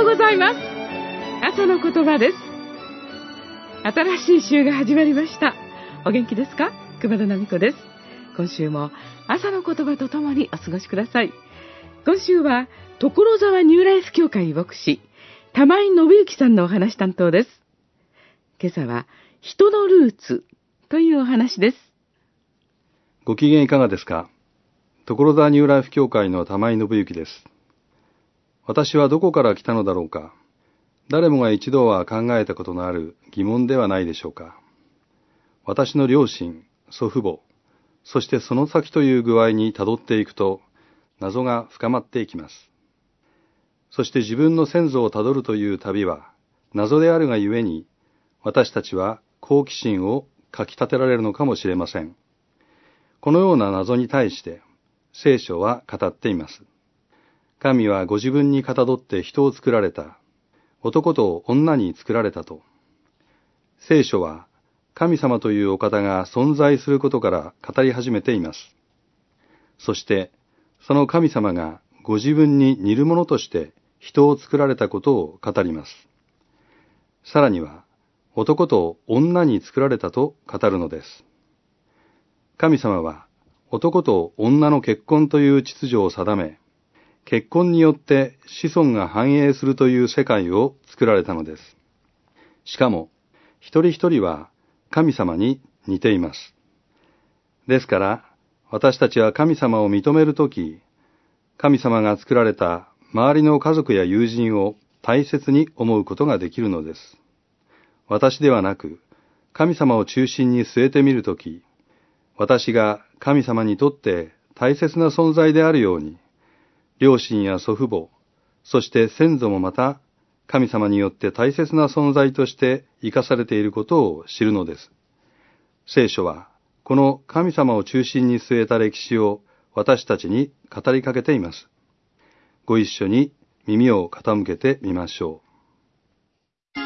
ございます。朝の言葉です。新しい週が始まりました。お元気ですか？熊田奈美子です。今週も朝の言葉とともにお過ごしください。今週は所沢ニューライフ教会牧師玉井信之さんのお話担当です。今朝は人のルーツというお話です。 ご機嫌いかがですか？所沢ニューライフ教会の玉井信之です。私はどこから来たのだろうか。誰もが一度は考えたことのある疑問ではないでしょうか。私の両親、祖父母、そしてその先という具合に辿っていくと、謎が深まっていきます。そして自分の先祖を辿るという旅は、謎であるがゆえに、私たちは好奇心をかき立てられるのかもしれません。このような謎に対して、聖書は語っています。神はご自分にかたどって人を作られた。男と女に作られたと。聖書は神様というお方が存在することから語り始めています。そしてその神様がご自分に似るものとして人を作られたことを語ります。さらには男と女に作られたと語るのです。神様は男と女の結婚という秩序を定め、結婚によって子孫が繁栄するという世界を作られたのです。しかも、一人一人は神様に似ています。ですから、私たちは神様を認めるとき、神様が作られた周りの家族や友人を大切に思うことができるのです。私ではなく、神様を中心に据えてみるとき、私が神様にとって大切な存在であるように、両親や祖父母、そして先祖もまた神様によって大切な存在として生かされていることを知るのです。聖書はこの神様を中心に据えた歴史を私たちに語りかけています。ご一緒に耳を傾けてみましょう。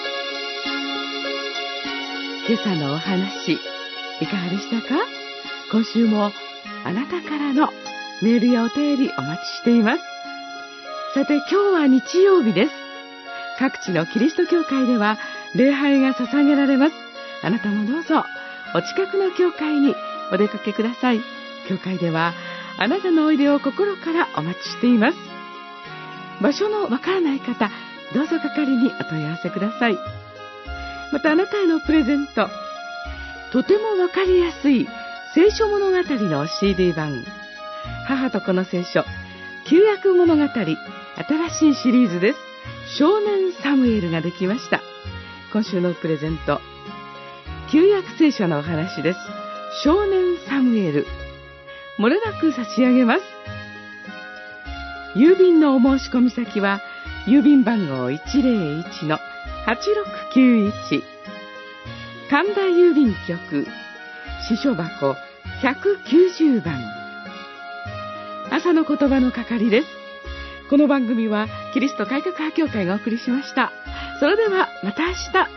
今朝のお話、いかがでしたか？今週もあなたからのメールやお便りお待ちしています。さて、今日は日曜日です。各地のキリスト教会では礼拝が捧げられます。あなたもどうぞお近くの教会にお出かけください。教会ではあなたのおいでを心からお待ちしています。場所のわからない方、どうぞ係にお問い合わせください。またあなたへのプレゼント、とてもわかりやすい聖書物語の CD 版、母と子の聖書旧約物語、新しいシリーズです。少年サムエルができました。今週のプレゼント、旧約聖書のお話です。少年サムエル、もれなく差し上げます。郵便のお申し込み先は郵便番号 101-8691 神田郵便局支所箱190番。朝の言葉の係です。この番組はキリスト改革派教会がお送りしました。それではまた明日。